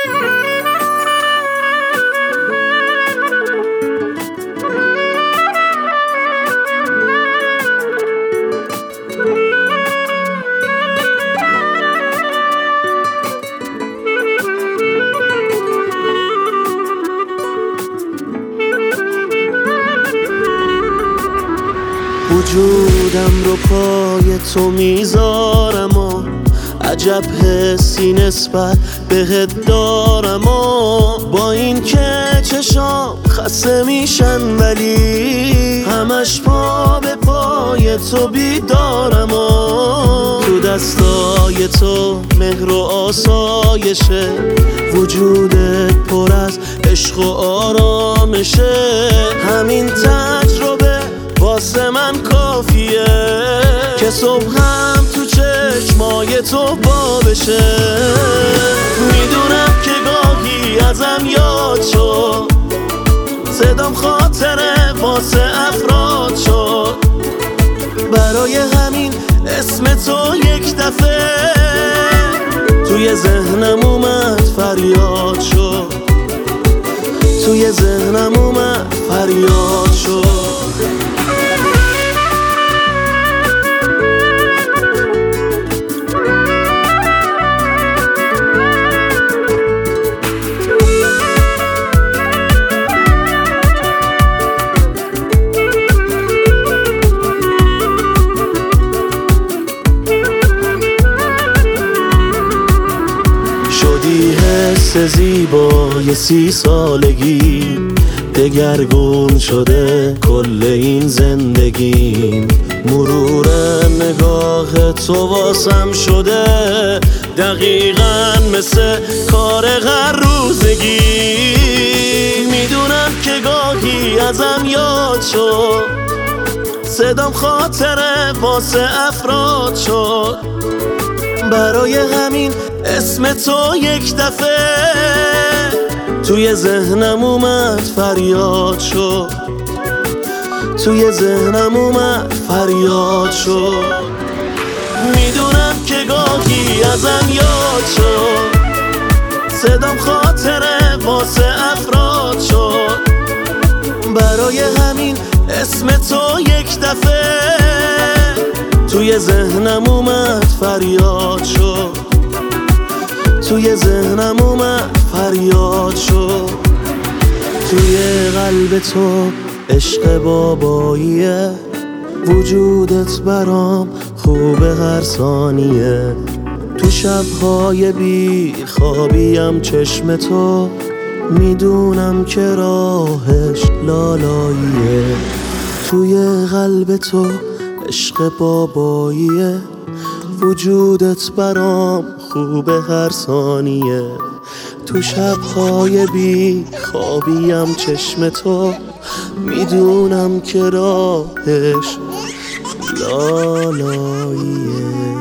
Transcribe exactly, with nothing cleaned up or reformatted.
وجودم رو پای تو میذارم و عجب حسی نسبت بهت دارم و با این که چشام خسته میشن ولی همش پا به پای تو بیدارم و تو دستای تو مهر و آسایشه وجودت پر از عشق و آرامشه همین تجربه واسه من کافیه که صبحم تو چشمای تو با بشه میدونم که گاهی ازم یاد شد صدام خاطره واسه افراد شد برای همین اسم تو یک دفعه توی ذهنم اومد فریاد شد توی ذهنم اومد فریاد شد شدی حس زیبای سی سالگی دگرگون شده کل این زندگی مرور نگاه تو واسم شده دقیقاً مثل کار هر روزگی میدونم که گاهی ازم یاد شد صدام خاطره واسه افراد شد برای همین اسم تو یک دفعه توی ذهنم اومد فریاد شد توی ذهنم اومد فریاد شد میدونم که گاهی ازم یاد شد صدام خاطره واسه افراد شد برای همین اسم تو یک دفعه توی ذهنم اومد فریاد شد توی ذهنم اومد فریاد شد توی قلب تو عشق باباییه وجودت برام خوبه هر ثانیه تو شبهای بی خوابیم چشم تو میدونم که راهش لالاییه توی قلب تو عشق باباییه وجودت برام خوبه هر ثانیه تو شبهای بی خوابیم چشم تو میدونم که راهش لالاییه